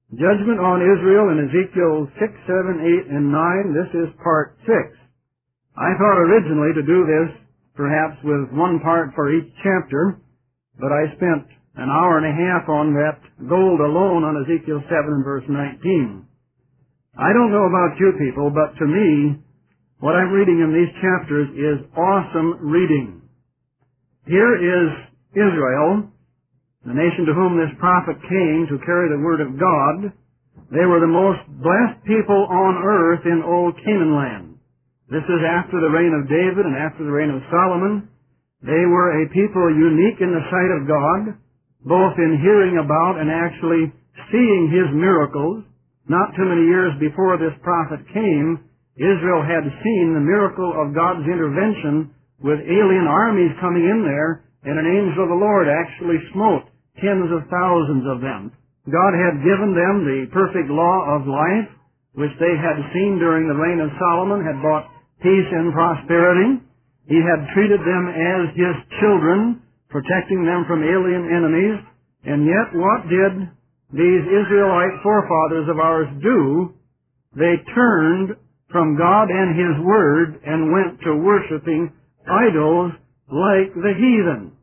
Judgment on Israel in Ezekiel 6, 7, 8, and 9. This is part 6. I thought originally to do this perhaps with one part for each chapter, but I spent an hour and a half on that gold alone on Ezekiel 7 and verse 19. I don't know about you people, but to me, what I'm reading in these chapters is awesome reading. Here is Israel, the nation to whom this prophet came to carry the word of God. They were the most blessed people on earth in old Canaan land. This is after the reign of David and after the reign of Solomon. They were a people unique in the sight of God, both in hearing about and actually seeing His miracles. Not too many years before this prophet came, Israel had seen the miracle of God's intervention with alien armies coming in there, and an angel of the Lord actually smote tens of thousands of them. God had given them the perfect law of life, which they had seen during the reign of Solomon, had brought peace and prosperity. He had treated them as His children, protecting them from alien enemies. And yet what did these Israelite forefathers of ours do? They turned from God and His Word and went to worshiping idols like the heathen.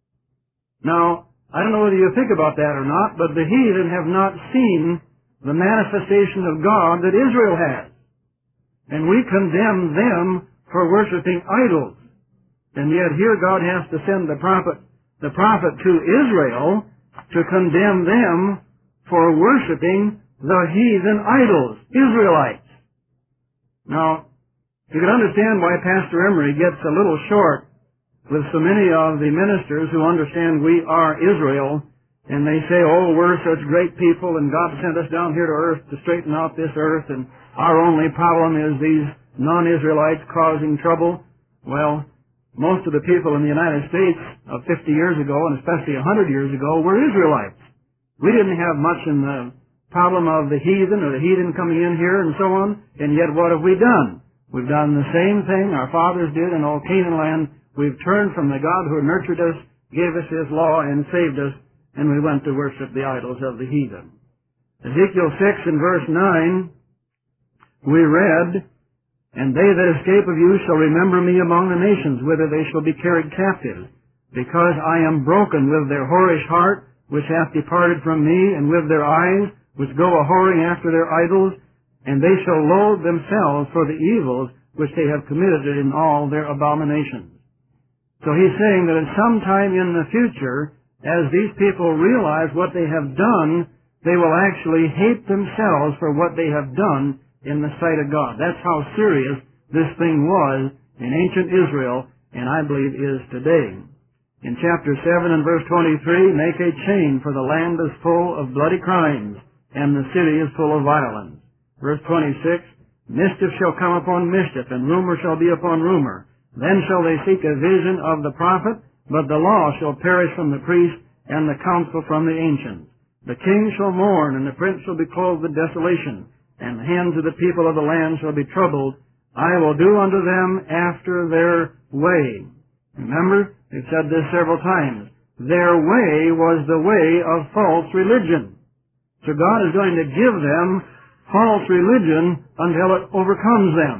Now, I don't know whether you think about that or not, but the heathen have not seen the manifestation of God that Israel has. And we condemn them for worshiping idols. And yet here God has to send the prophet to Israel to condemn them for worshiping the heathen idols, Israelites. Now, you can understand why Pastor Emery gets a little short with so many of the ministers who understand we are Israel, and they say, oh, we're such great people, and God sent us down here to earth to straighten out this earth, and our only problem is these non-Israelites causing trouble. Well, most of the people in the United States of 50 years ago, and especially 100 years ago, were Israelites. We didn't have much in the problem of the heathen or the heathen coming in here and so on, and yet what have we done? We've done the same thing our fathers did in old Canaan land. We've turned from the God who nurtured us, gave us His law, and saved us, and we went to worship the idols of the heathen. Ezekiel 6 and verse 9, we read, And they that escape of you shall remember me among the nations, whither they shall be carried captive, because I am broken with their whorish heart, which hath departed from me, and with their eyes, which go a-whoring after their idols, and they shall loathe themselves for the evils which they have committed in all their abominations. So he's saying that at some time in the future, as these people realize what they have done, they will actually hate themselves for what they have done in the sight of God. That's how serious this thing was in ancient Israel, and I believe is today. In chapter 7 and verse 23, make a chain, for the land is full of bloody crimes, and the city is full of violence. Verse 26, mischief shall come upon mischief, and rumor shall be upon rumor. Then shall they seek a vision of the prophet, but the law shall perish from the priest, and the counsel from the ancients. The king shall mourn, and the prince shall be clothed with desolation, and the hands of the people of the land shall be troubled. I will do unto them after their way. Remember, we've said this several times. Their way was the way of false religion. So God is going to give them false religion until it overcomes them.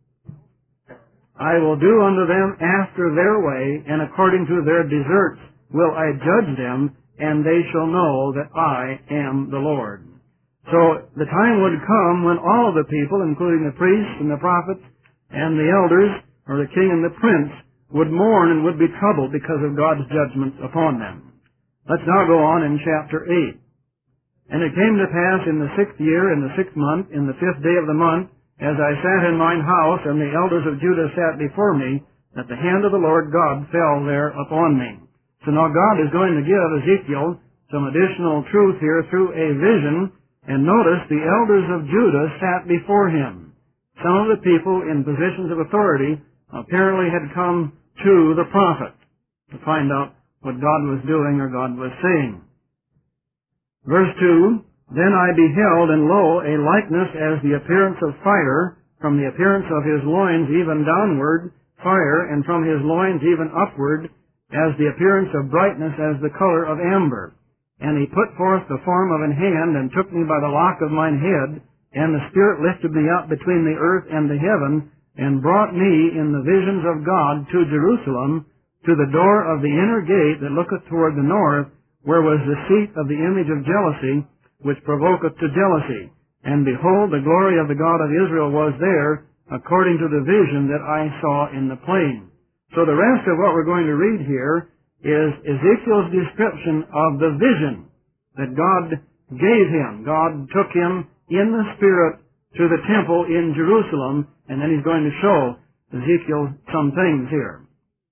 I will do unto them after their way, and according to their deserts will I judge them, and they shall know that I am the Lord. So the time would come when all of the people, including the priests and the prophets and the elders, or the king and the prince, would mourn and would be troubled because of God's judgment upon them. Let's now go on in chapter 8. And it came to pass in the 6th year, in the 6th month, in the 5th day of the month, as I sat in mine house, and the elders of Judah sat before me, that the hand of the Lord God fell there upon me. So now God is going to give Ezekiel some additional truth here through a vision, and notice the elders of Judah sat before him. Some of the people in positions of authority apparently had come to the prophet to find out what God was doing or God was saying. Verse 2, Then I beheld, and lo, a likeness as the appearance of fire, from the appearance of his loins even downward, fire, and from his loins even upward, as the appearance of brightness as the color of amber. And he put forth the form of an hand, and took me by the lock of mine head, and the Spirit lifted me up between the earth and the heaven, and brought me in the visions of God to Jerusalem, to the door of the inner gate that looketh toward the north, where was the seat of the image of jealousy, which provoketh to jealousy. And behold, the glory of the God of Israel was there, according to the vision that I saw in the plain. So the rest of what we're going to read here is Ezekiel's description of the vision that God gave him. God took him in the Spirit to the temple in Jerusalem, and then he's going to show Ezekiel some things here.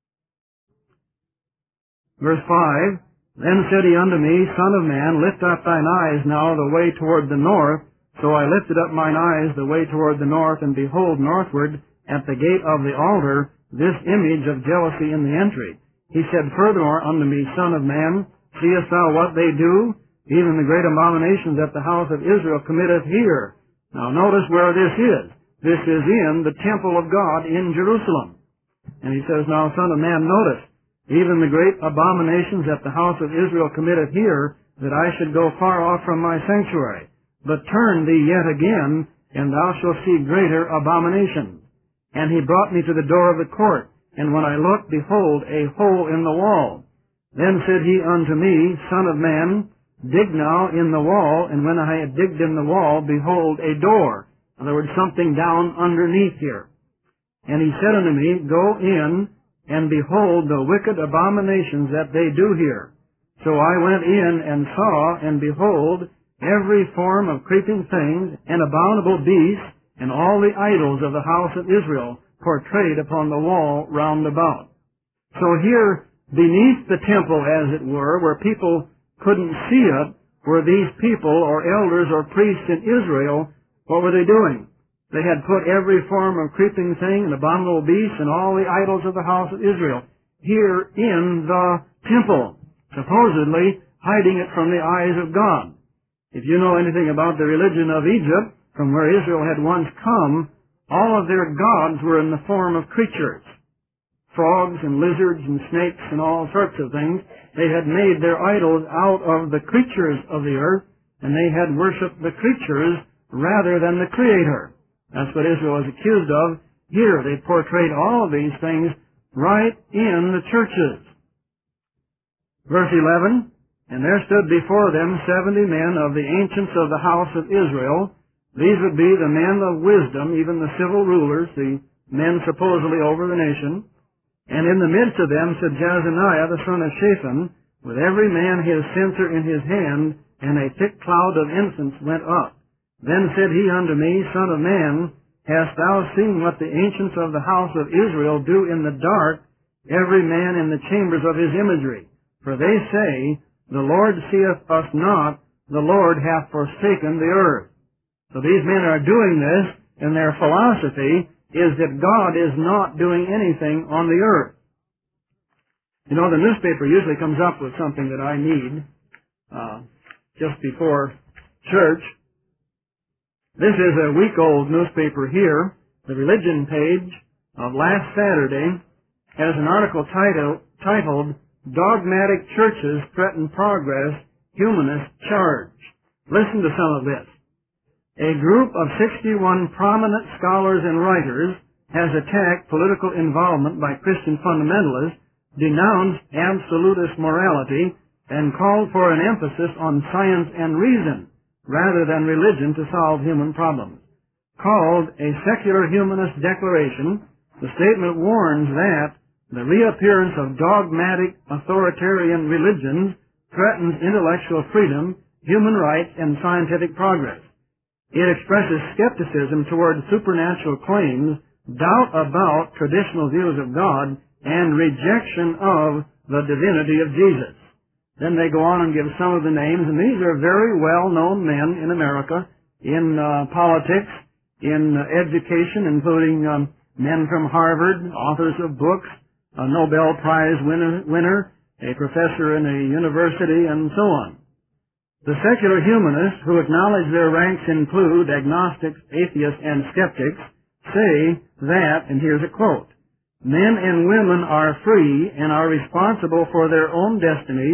Verse 5, Then said he unto me, Son of man, lift up thine eyes now the way toward the north. So I lifted up mine eyes the way toward the north, and behold, northward at the gate of the altar, this image of jealousy in the entry. He said furthermore unto me, Son of man, seest thou what they do? Even the great abominations that the house of Israel committeth here. Now notice where this is. This is in the temple of God in Jerusalem. And he says, Now, Son of man, notice, even the great abominations that the house of Israel committeth here, that I should go far off from my sanctuary. But turn thee yet again, and thou shalt see greater abominations. And he brought me to the door of the court, and when I looked, behold, a hole in the wall. Then said he unto me, Son of man, dig now in the wall, and when I had digged in the wall, behold, a door. In other words, something down underneath here. And he said unto me, Go in, and behold the wicked abominations that they do here. So I went in and saw, and behold, every form of creeping things, and abominable beasts, and all the idols of the house of Israel, portrayed upon the wall round about. So here, beneath the temple, as it were, where people couldn't see it, were these people, or elders, or priests in Israel. What were they doing? They had put every form of creeping thing, and abominable beast, and all the idols of the house of Israel here in the temple, supposedly hiding it from the eyes of God. If you know anything about the religion of Egypt, from where Israel had once come, all of their gods were in the form of creatures. Frogs and lizards and snakes and all sorts of things. They had made their idols out of the creatures of the earth, and they had worshipped the creatures rather than the Creator. That's what Israel was accused of. Here, they portrayed all of these things right in the churches. Verse 11, And there stood before them 70 men of the ancients of the house of Israel. These would be the men of wisdom, even the civil rulers, the men supposedly over the nation. And in the midst of them stood Jezaniah the son of Shaphan, with every man his censer in his hand, and a thick cloud of incense went up. Then said he unto me, Son of man, hast thou seen what the ancients of the house of Israel do in the dark, every man in the chambers of his imagery? For they say, The Lord seeth us not, the Lord hath forsaken the earth. So these men are doing this, and their philosophy is that God is not doing anything on the earth. You know, the newspaper usually comes up with something that I need just before church. This is a week-old newspaper here. The religion page of last Saturday has an article titled, Dogmatic Churches Threaten Progress, Humanist Charge. Listen to some of this. A group of 61 prominent scholars and writers has attacked political involvement by Christian fundamentalists, denounced absolutist morality, and called for an emphasis on science and reason rather than religion to solve human problems. Called a Secular Humanist Declaration, the statement warns that the reappearance of dogmatic authoritarian religions threatens intellectual freedom, human rights, and scientific progress. It expresses skepticism toward supernatural claims, doubt about traditional views of God, and rejection of the divinity of Jesus. Then they go on and give some of the names, and these are very well-known men in America, in politics, in education, including men from Harvard, authors of books, a Nobel Prize winner, a professor in a university, and so on. The secular humanists, who acknowledge their ranks include agnostics, atheists, and skeptics, say that, and here's a quote, men and women are free and are responsible for their own destinies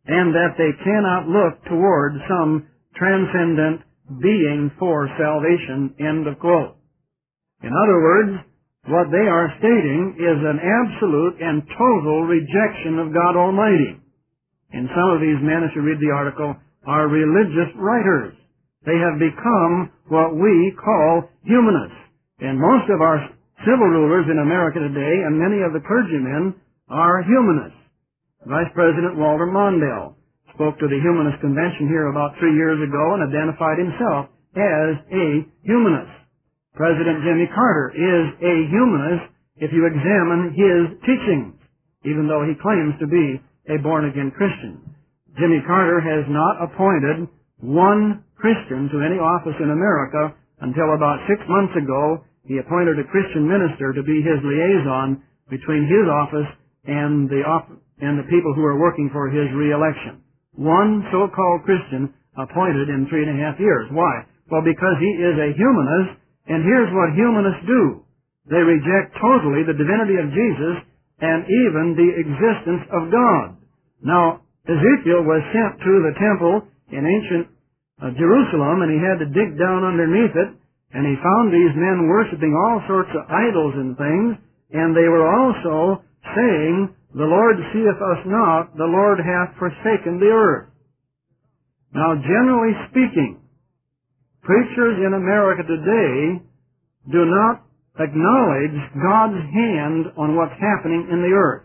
and that they cannot look toward some transcendent being for salvation, end of quote. In other words, what they are stating is an absolute and total rejection of God Almighty. And some of these men, as you read the article, are religious writers. They have become what we call humanists. And most of our civil rulers in America today, and many of the clergymen, are humanists. Vice President Walter Mondale spoke to the Humanist Convention here about 3 years ago and identified himself as a humanist. President Jimmy Carter is a humanist if you examine his teachings, even though he claims to be a born-again Christian. Jimmy Carter has not appointed one Christian to any office in America until about 6 months ago. He appointed a Christian minister to be his liaison between his office and the people who are working for his re-election. One so-called Christian appointed in 3.5 years. Why? Well, because he is a humanist, and here's what humanists do. They reject totally the divinity of Jesus and even the existence of God. Now, Ezekiel was sent to the temple in ancient Jerusalem, and he had to dig down underneath it, and he found these men worshiping all sorts of idols and things, and they were also saying, "The Lord seeth us not, the Lord hath forsaken the earth." Now, generally speaking, preachers in America today do not acknowledge God's hand on what's happening in the earth.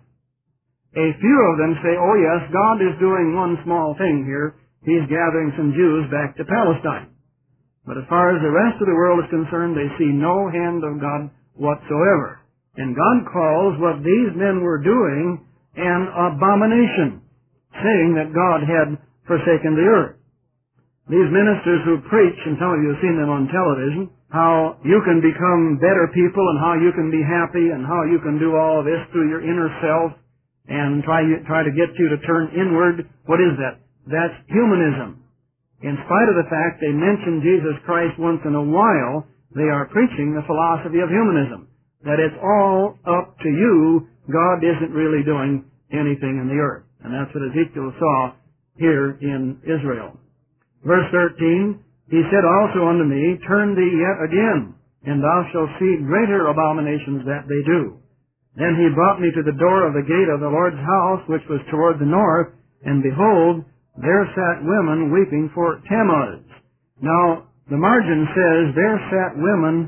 A few of them say, "Oh yes, God is doing one small thing here. He's gathering some Jews back to Palestine." But as far as the rest of the world is concerned, they see no hand of God whatsoever. And God calls what these men were doing an abomination, saying that God had forsaken the earth. These ministers who preach, and some of you have seen them on television, how you can become better people and how you can be happy and how you can do all of this through your inner self and try to get you to turn inward. What is that? That's humanism. In spite of the fact they mention Jesus Christ once in a while, they are preaching the philosophy of humanism, that it's all up to you. God isn't really doing anything in the earth. And that's what Ezekiel saw here in Israel. Verse 13, he said also unto me, Turn thee yet again, and thou shalt see greater abominations that they do. Then he brought me to the door of the gate of the Lord's house, which was toward the north, and behold, there sat women weeping for Tammuz. Now, the margin says, there sat women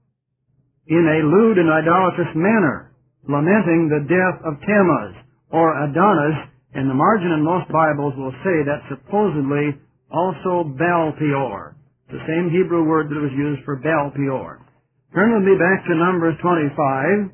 in a lewd and idolatrous manner, lamenting the death of Tammuz, or Adonis, and the margin in most Bibles will say that supposedly also Baal-peor, the same Hebrew word that was used for Baal-peor. Turn with me back to Numbers 25,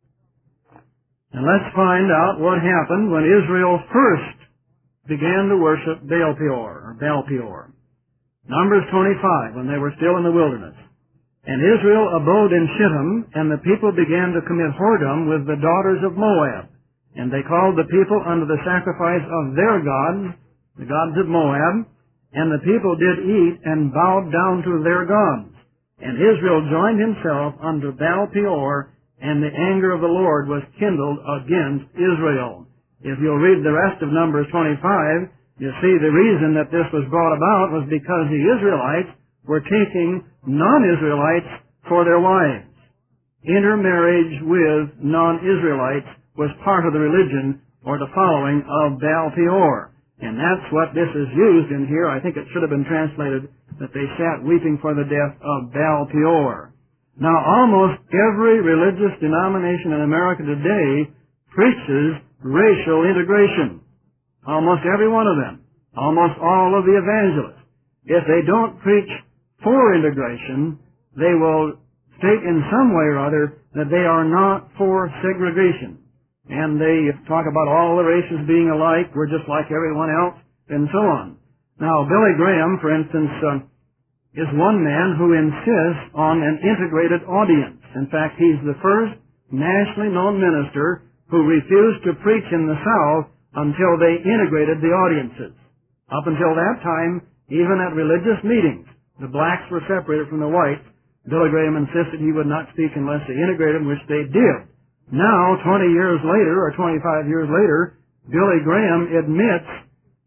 and let's find out what happened when Israel first began to worship Baal-peor, or Baal-peor. Numbers 25, when they were still in the wilderness. And Israel abode in Shittim, and the people began to commit whoredom with the daughters of Moab. And they called the people unto the sacrifice of their gods, the gods of Moab, and the people did eat and bowed down to their gods. And Israel joined himself unto Baal-peor, and the anger of the Lord was kindled against Israel. If you'll read the rest of Numbers 25, you'll see the reason that this was brought about was because the Israelites were taking non-Israelites for their wives. Intermarriage with non-Israelites was part of the religion or the following of Baal-peor. And that's what this is used in here. I think it should have been translated that they sat weeping for the death of Baal-peor. Now, almost every religious denomination in America today preaches racial integration. Almost every one of them. Almost all of the evangelists. If they don't preach for integration, they will state in some way or other that they are not for segregation. And they talk about all the races being alike, we're just like everyone else, and so on. Now, Billy Graham, for instance, is one man who insists on an integrated audience. In fact, he's the first nationally known minister who refused to preach in the South until they integrated the audiences. Up until that time, even at religious meetings, the blacks were separated from the whites. Billy Graham insisted he would not speak unless they integrated, which they did. Now, 20 years later, or 25 years later, Billy Graham admits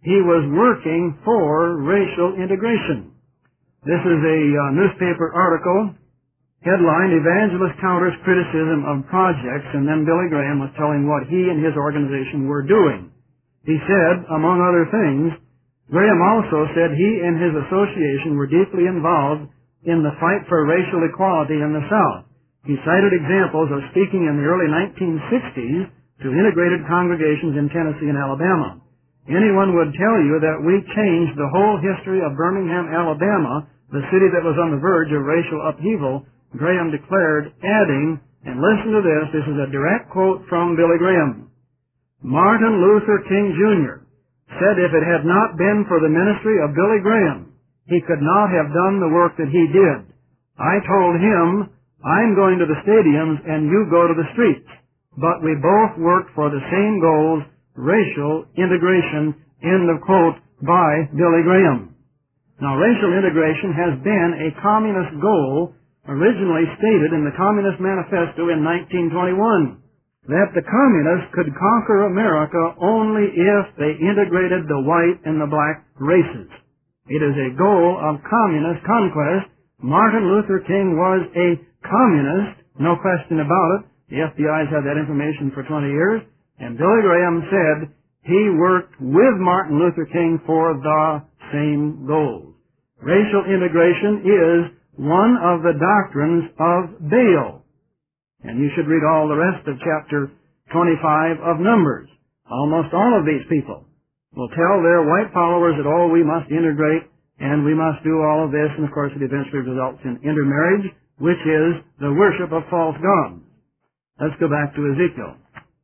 he was working for racial integration. This is a newspaper article, headlined, "Evangelist Counters Criticism of Projects," and then Billy Graham was telling what he and his organization were doing. He said, among other things, Graham also said he and his association were deeply involved in the fight for racial equality in the South. He cited examples of speaking in the early 1960s to integrated congregations in Tennessee and Alabama. Anyone would tell you that we changed the whole history of Birmingham, Alabama, the city that was on the verge of racial upheaval, Graham declared, adding, and listen to this, this is a direct quote from Billy Graham, "Martin Luther King Jr. said if it had not been for the ministry of Billy Graham, he could not have done the work that he did. I told him, I'm going to the stadiums and you go to the streets. But we both worked for the same goals, racial integration," end of quote, by Billy Graham. Now, racial integration has been a communist goal originally stated in the Communist Manifesto in 1921, that the communists could conquer America only if they integrated the white and the black races. It is a goal of communist conquest. Martin Luther King was a communist, no question about it. The FBI's had that information for 20 years. And Billy Graham said he worked with Martin Luther King for the same goals. Racial integration is one of the doctrines of Baal. And you should read all the rest of chapter 25 of Numbers. Almost all of these people will tell their white followers that, oh, we must integrate and we must do all of this, and of course it eventually results in intermarriage, which is the worship of false gods. Let's go back to Ezekiel.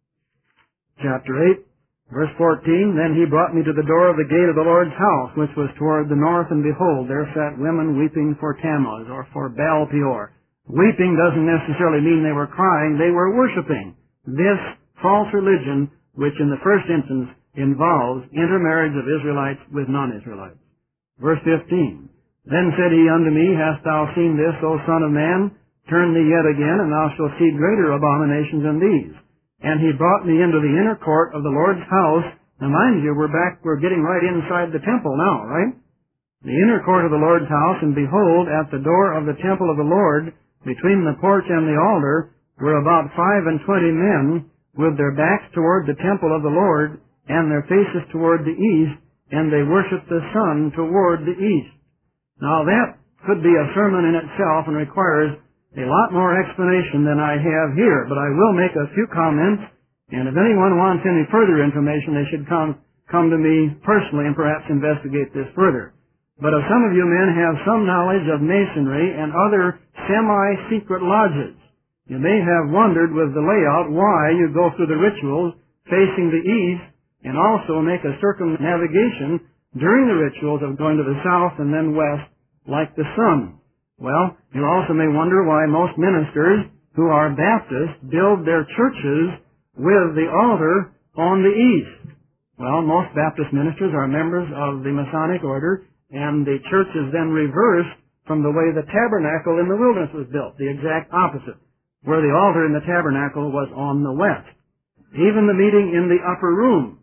Chapter 8, verse 14, "Then he brought me to the door of the gate of the Lord's house, which was toward the north, and behold, there sat women weeping for Tammuz," or for Baal Peor. Weeping doesn't necessarily mean they were crying, they were worshiping this false religion, which in the first instance involves intermarriage of Israelites with non-Israelites. Verse 15, "Then said he unto me, Hast thou seen this, O son of man? Turn thee yet again, and thou shalt see greater abominations than these. And he brought me into the inner court of the Lord's house." Now mind you, we're getting right inside the temple now, right? "The inner court of the Lord's house, and behold, at the door of the temple of the Lord, between the porch and the altar, were about 25 men, with their backs toward the temple of the Lord, and their faces toward the east, and they worshiped the sun toward the east." Now that could be a sermon in itself and requires a lot more explanation than I have here, but I will make a few comments, and if anyone wants any further information, they should come to me personally and perhaps investigate this further. But if some of you men have some knowledge of Masonry and other semi-secret lodges, you may have wondered with the layout why you go through the rituals facing the east and also make a circumnavigation during the rituals of going to the south and then west like the sun. Well, you also may wonder why most ministers who are Baptists build their churches with the altar on the east. Well, most Baptist ministers are members of the Masonic order, and the church is then reversed from the way the tabernacle in the wilderness was built, the exact opposite, where the altar in the tabernacle was on the west. Even the meeting in the upper room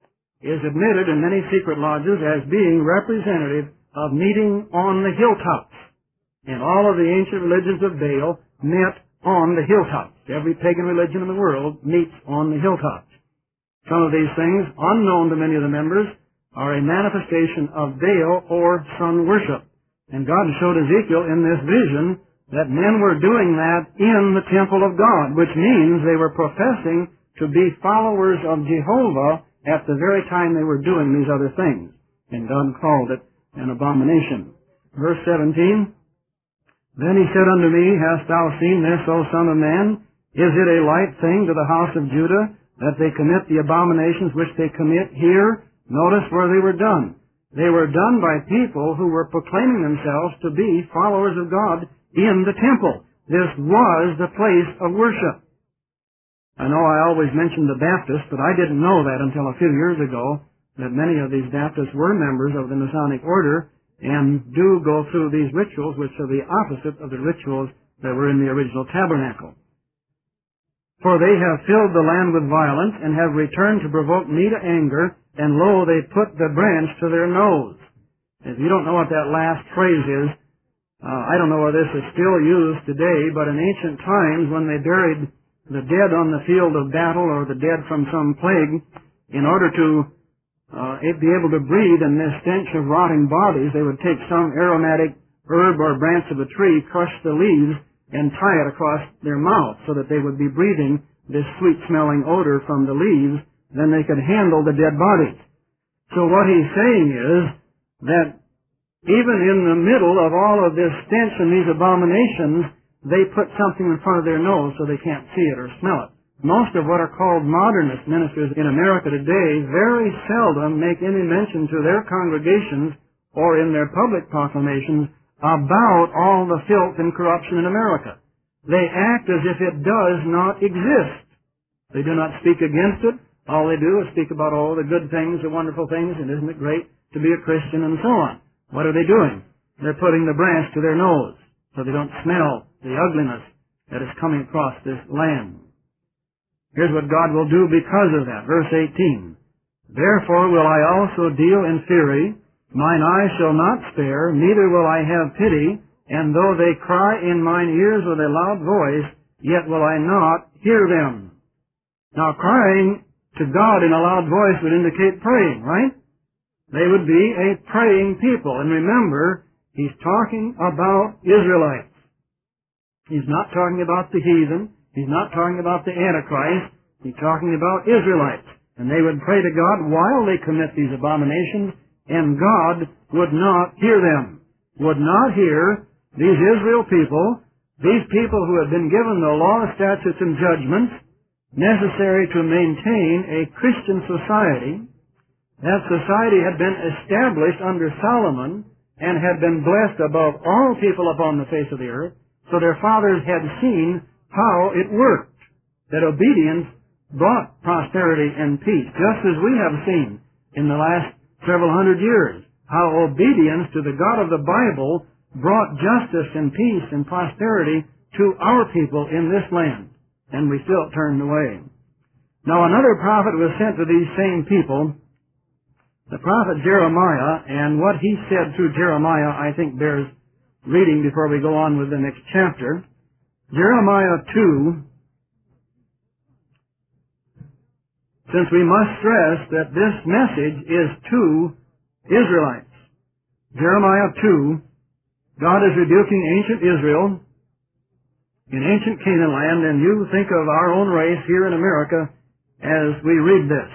is admitted in many secret lodges as being representative of meeting on the hilltops. And all of the ancient religions of Baal met on the hilltops. Every pagan religion in the world meets on the hilltops. Some of these things, unknown to many of the members, are a manifestation of Baal or sun worship. And God showed Ezekiel in this vision that men were doing that in the temple of God, which means they were professing to be followers of Jehovah at the very time they were doing these other things. And God called it an abomination. Verse 17, "Then he said unto me, Hast thou seen this, O son of man? Is it a light thing to the house of Judah that they commit the abominations which they commit here?" Notice where they were done. They were done by people who were proclaiming themselves to be followers of God in the temple. This was the place of worship. I know I always mention the Baptists, but I didn't know that until a few years ago, that many of these Baptists were members of the Masonic order and do go through these rituals, which are the opposite of the rituals that were in the original tabernacle. "For they have filled the land with violence, and have returned to provoke me to anger, and lo, they put the branch to their nose. If you don't know what that last phrase is, I don't know whether this is still used today, but in ancient times when they buried the dead on the field of battle or the dead from some plague, in order to be able to breathe in this stench of rotting bodies, they would take some aromatic herb or branch of a tree, crush the leaves, and tie it across their mouth so that they would be breathing this sweet-smelling odor from the leaves. Then they could handle the dead bodies. So what he's saying is that even in the middle of all of this stench and these abominations, they put something in front of their nose so they can't see it or smell it. Most of what are called modernist ministers in America today very seldom make any mention to their congregations or in their public proclamations about all the filth and corruption in America. They act as if it does not exist. They do not speak against it. All they do is speak about all the good things, the wonderful things, and isn't it great to be a Christian and so on. What are they doing? They're putting the branch to their nose so they don't smell the ugliness that is coming across this land. Here's what God will do because of that. Verse 18. Therefore will I also deal in fury. Mine eye shall not spare, neither will I have pity. And though they cry in mine ears with a loud voice, yet will I not hear them. Now crying to God in a loud voice would indicate praying, right? They would be a praying people. And remember, he's talking about Israelites. He's not talking about the heathen. He's not talking about the Antichrist. He's talking about Israelites. And they would pray to God while they commit these abominations, and God would not hear them. Would not hear these Israel people, these people who had been given the law, statutes, and judgments necessary to maintain a Christian society. That society had been established under Solomon and had been blessed above all people upon the face of the earth, so their fathers had seen how it worked, that obedience brought prosperity and peace, just as we have seen in the last several hundred years, how obedience to the God of the Bible brought justice and peace and prosperity to our people in this land, and we still turned away. Now another prophet was sent to these same people, the prophet Jeremiah, and what he said through Jeremiah I think bears reading before we go on with the next chapter. Jeremiah 2, since we must stress that this message is to Israelites. Jeremiah 2, God is rebuking ancient Israel in ancient Canaan land, and you think of our own race here in America as we read this.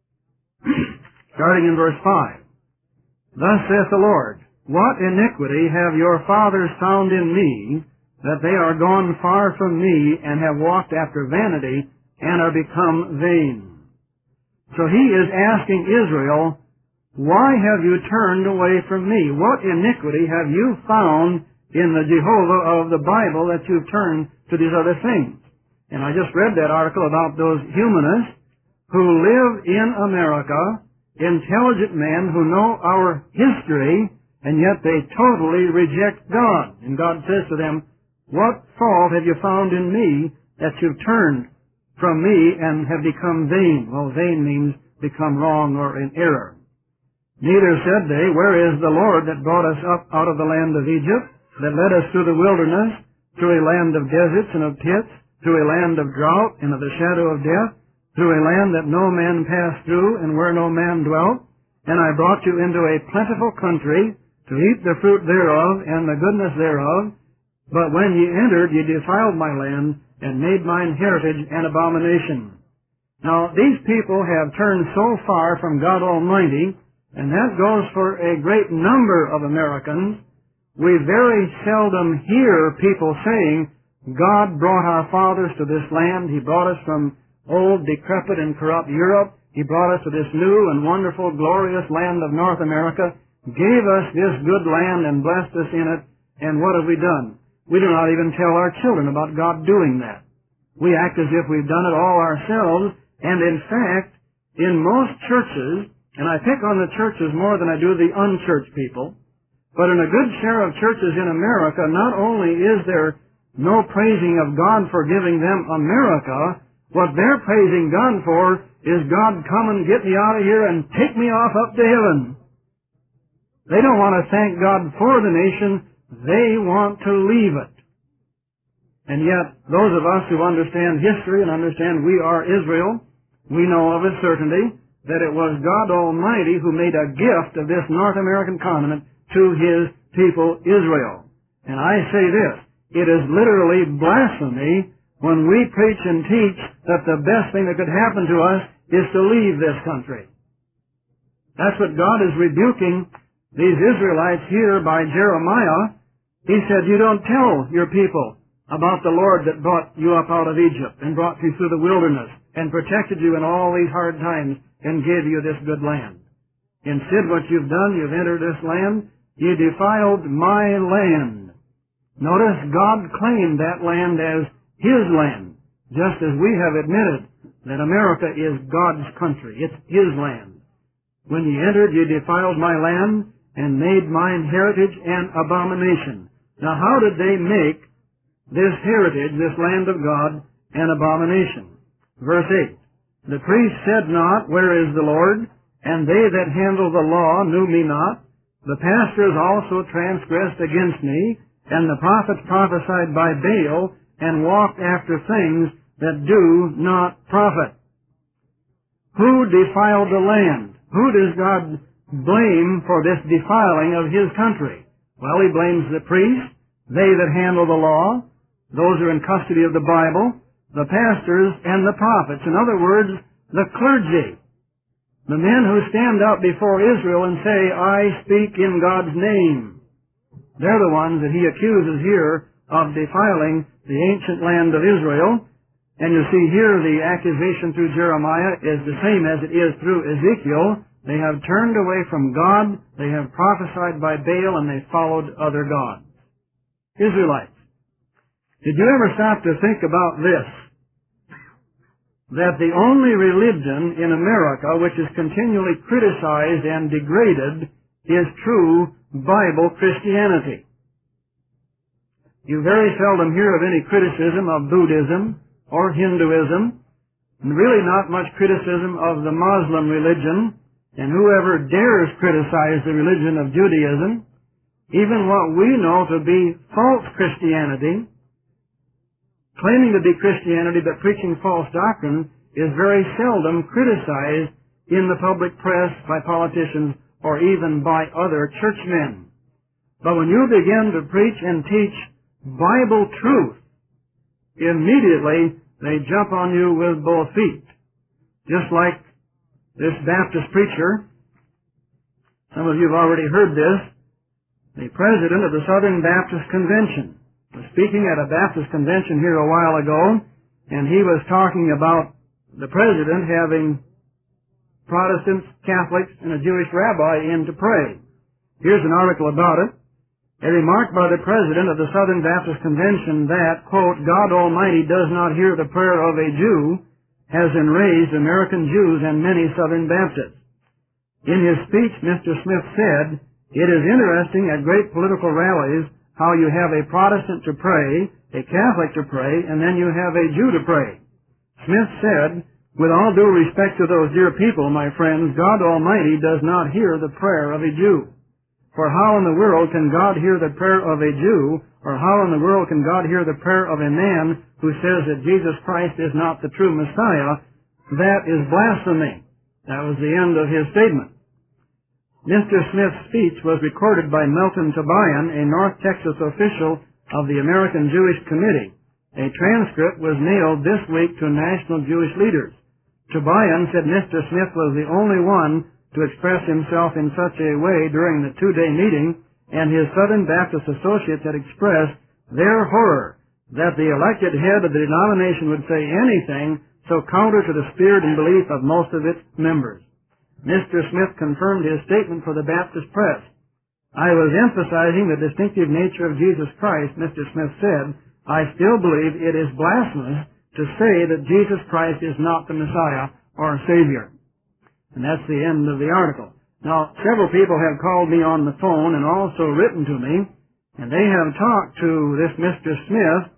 Starting in verse 5. Thus saith the Lord, what iniquity have your fathers found in me, that they are gone far from me, and have walked after vanity, and are become vain? So he is asking Israel, why have you turned away from me? What iniquity have you found in the Jehovah of the Bible that you've turned to these other things? And I just read that article about those humanists who live in America, intelligent men who know our history, and yet they totally reject God. And God says to them, what fault have you found in me that you've turned from me and have become vain? Well, vain means become wrong or in error. Neither said they, where is the Lord that brought us up out of the land of Egypt, that led us through the wilderness, through a land of deserts and of pits, through a land of drought and of the shadow of death, through a land that no man passed through and where no man dwelt? And I brought you into a plentiful country to eat the fruit thereof and the goodness thereof. But when ye entered, ye defiled my land and made mine heritage an abomination. Now, these people have turned so far from God Almighty, and that goes for a great number of Americans. We very seldom hear people saying, God brought our fathers to this land. He brought us from old, decrepit, and corrupt Europe. He brought us to this new and wonderful, glorious land of North America, gave us this good land and blessed us in it, and what have we done? We do not even tell our children about God doing that. We act as if we've done it all ourselves, and in fact, in most churches, and I pick on the churches more than I do the unchurched people, but in a good share of churches in America, not only is there no praising of God for giving them America, what they're praising God for is God come and get me out of here and take me off up to heaven. They don't want to thank God for the nation. They want to leave it. And yet, those of us who understand history and understand we are Israel, we know of a certainty that it was God Almighty who made a gift of this North American continent to His people Israel. And I say this, it is literally blasphemy when we preach and teach that the best thing that could happen to us is to leave this country. That's what God is rebuking these Israelites here by Jeremiah. He said, you don't tell your people about the Lord that brought you up out of Egypt and brought you through the wilderness and protected you in all these hard times and gave you this good land. Instead, what you've done, you've entered this land, you defiled my land. Notice God claimed that land as His land, just as we have admitted that America is God's country. It's His land. When ye entered, ye defiled my land and made mine heritage an abomination. Now, how did they make this heritage, this land of God, an abomination? Verse 8, the priest said not, where is the Lord? And they that handle the law knew me not. The pastors also transgressed against me, and the prophets prophesied by Baal, and walked after things that do not profit. Who defiled the land? Who does God blame for this defiling of His country? Well, He blames the priests, they that handle the law, those who are in custody of the Bible, the pastors, and the prophets. In other words, the clergy. The men who stand out before Israel and say, I speak in God's name. They're the ones that He accuses here of defiling the ancient land of Israel. And you see here the accusation through Jeremiah is the same as it is through Ezekiel. They have turned away from God, they have prophesied by Baal, and they followed other gods. Israelites, did you ever stop to think about this? That the only religion in America which is continually criticized and degraded is true Bible Christianity. You very seldom hear of any criticism of Buddhism or Hinduism, and really not much criticism of the Muslim religion, and whoever dares criticize the religion of Judaism, even what we know to be false Christianity, claiming to be Christianity but preaching false doctrine, is very seldom criticized in the public press by politicians or even by other churchmen. But when you begin to preach and teach Bible truth, immediately they jump on you with both feet. Just like this Baptist preacher, some of you have already heard this, the president of the Southern Baptist Convention was speaking at a Baptist convention here a while ago, and he was talking about the president having Protestants, Catholics, and a Jewish rabbi in to pray. Here's an article about it. A remark by the president of the Southern Baptist Convention that, quote, God Almighty does not hear the prayer of a Jew has enraged American Jews and many Southern Baptists. In his speech, Mr. Smith said, it is interesting at great political rallies how you have a Protestant to pray, a Catholic to pray, and then you have a Jew to pray. Smith said, with all due respect to those dear people, my friends, God Almighty does not hear the prayer of a Jew. For how in the world can God hear the prayer of a Jew, or how in the world can God hear the prayer of a man who says that Jesus Christ is not the true Messiah? That is blasphemy. That was the end of his statement. Mr. Smith's speech was recorded by Melton Tobian, a North Texas official of the American Jewish Committee. A transcript was mailed this week to national Jewish leaders. Tobian said Mr. Smith was the only one to express himself in such a way during the two-day meeting, and his Southern Baptist associates had expressed their horror that the elected head of the denomination would say anything so counter to the spirit and belief of most of its members. Mr. Smith confirmed his statement for the Baptist press. I was emphasizing the distinctive nature of Jesus Christ, Mr. Smith said. I still believe it is blasphemous to say that Jesus Christ is not the Messiah or Savior. And that's the end of the article. Now, several people have called me on the phone and also written to me, and they have talked to this Mr. Smith,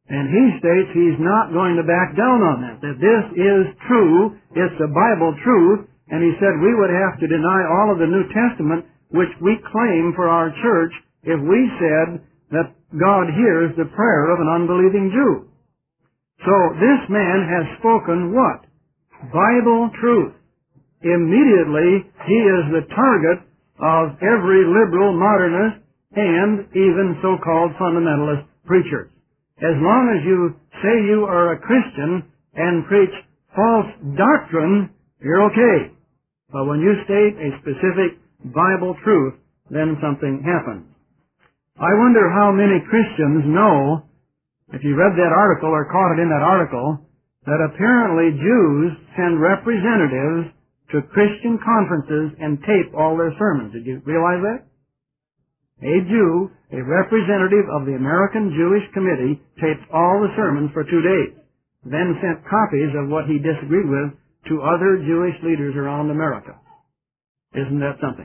And he states he's not going to back down on that this is true, it's the Bible truth, and he said we would have to deny all of the New Testament which we claim for our church if we said that God hears the prayer of an unbelieving Jew. So this man has spoken what? Bible truth. Immediately he is the target of every liberal, modernist, and even so-called fundamentalist preachers. As long as you say you are a Christian and preach false doctrine, you're okay. But when you state a specific Bible truth, then something happens. I wonder how many Christians know, if you read that article or caught it in that article, that apparently Jews send representatives to Christian conferences and tape all their sermons. Did you realize that? A Jew, a representative of the American Jewish Committee, taped all the sermons for 2 days, then sent copies of what he disagreed with to other Jewish leaders around America. Isn't that something?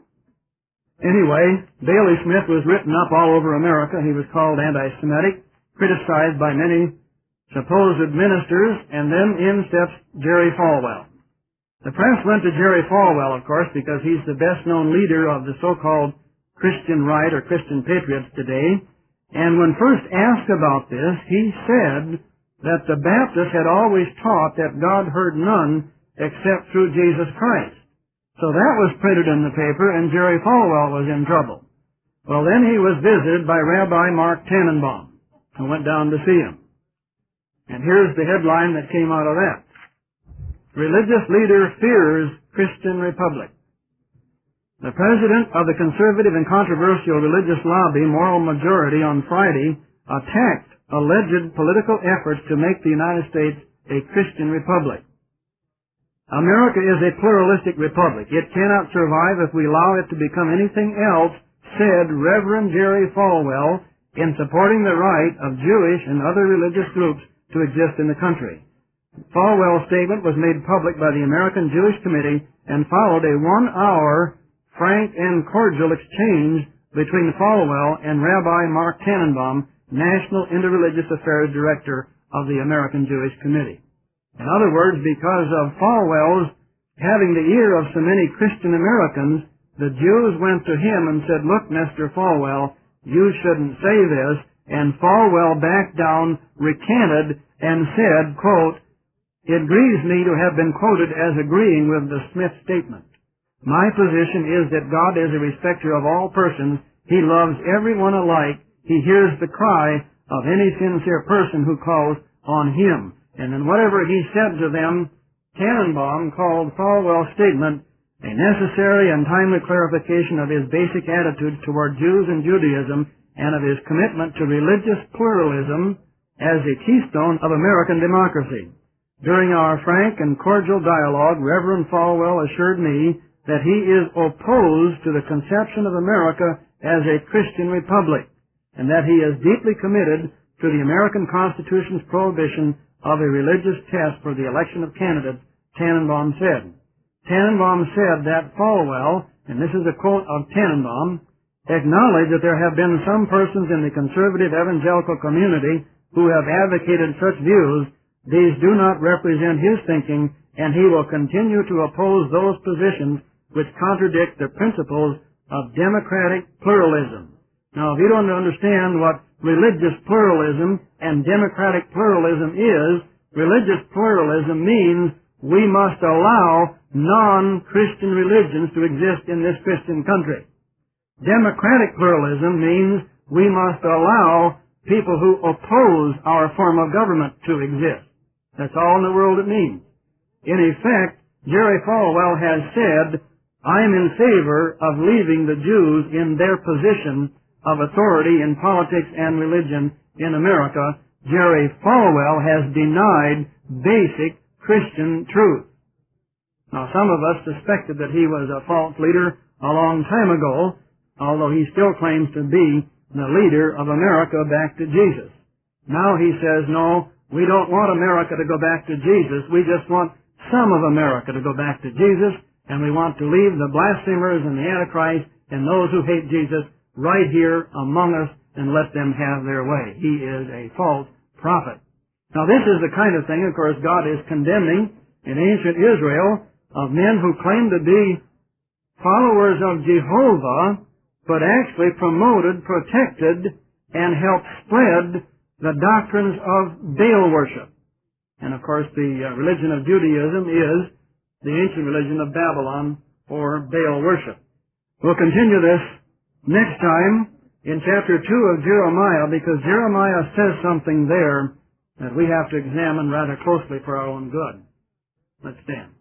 Anyway, Bailey Smith was written up all over America. He was called anti-Semitic, criticized by many supposed ministers, and then in steps Jerry Falwell. The press went to Jerry Falwell, of course, because he's the best-known leader of the so-called Christian right or Christian patriots today. And when first asked about this, he said that the Baptists had always taught that God heard none except through Jesus Christ. So that was printed in the paper, and Jerry Falwell was in trouble. Well, then he was visited by Rabbi Mark Tannenbaum, who went down to see him. And here's the headline that came out of that. Religious leader fears Christian Republic. The president of the conservative and controversial religious lobby, Moral Majority, on Friday attacked alleged political efforts to make the United States a Christian republic. America is a pluralistic republic. It cannot survive if we allow it to become anything else, said Reverend Jerry Falwell in supporting the right of Jewish and other religious groups to exist in the country. Falwell's statement was made public by the American Jewish Committee and followed a 1-hour frank and cordial exchange between Falwell and Rabbi Mark Tannenbaum, National Interreligious Affairs Director of the American Jewish Committee. In other words, because of Falwell's having the ear of so many Christian Americans, the Jews went to him and said, "Look, Mr. Falwell, you shouldn't say this," and Falwell backed down, recanted, and said, quote, "It grieves me to have been quoted as agreeing with the Smith statement. My position is that God is a respecter of all persons. He loves everyone alike. He hears the cry of any sincere person who calls on Him." And then whatever he said to them, Tannenbaum called Falwell's statement a necessary and timely clarification of his basic attitudes toward Jews and Judaism and of his commitment to religious pluralism as a keystone of American democracy. During our frank and cordial dialogue, Reverend Falwell assured me that he is opposed to the conception of America as a Christian republic, and that he is deeply committed to the American Constitution's prohibition of a religious test for the election of candidates, Tannenbaum said. Tannenbaum said that Falwell, and this is a quote of Tannenbaum, acknowledged that there have been some persons in the conservative evangelical community who have advocated such views. These do not represent his thinking, and he will continue to oppose those positions which contradict the principles of democratic pluralism. Now, if you don't understand what religious pluralism and democratic pluralism is, religious pluralism means we must allow non-Christian religions to exist in this Christian country. Democratic pluralism means we must allow people who oppose our form of government to exist. That's all in the world it means. In effect, Jerry Falwell has said, "I'm in favor of leaving the Jews in their position of authority in politics and religion in America." Jerry Falwell has denied basic Christian truth. Now, some of us suspected that he was a false leader a long time ago, although he still claims to be the leader of America back to Jesus. Now he says, no, we don't want America to go back to Jesus. We just want some of America to go back to Jesus, and we want to leave the blasphemers and the Antichrist and those who hate Jesus right here among us and let them have their way. He is a false prophet. Now this is the kind of thing, of course, God is condemning in ancient Israel of men who claim to be followers of Jehovah, but actually promoted, protected, and helped spread the doctrines of Baal worship. And of course the religion of Judaism is the ancient religion of Babylon, or Baal worship. We'll continue this next time in chapter 2 of Jeremiah, because Jeremiah says something there that we have to examine rather closely for our own good. Let's stand.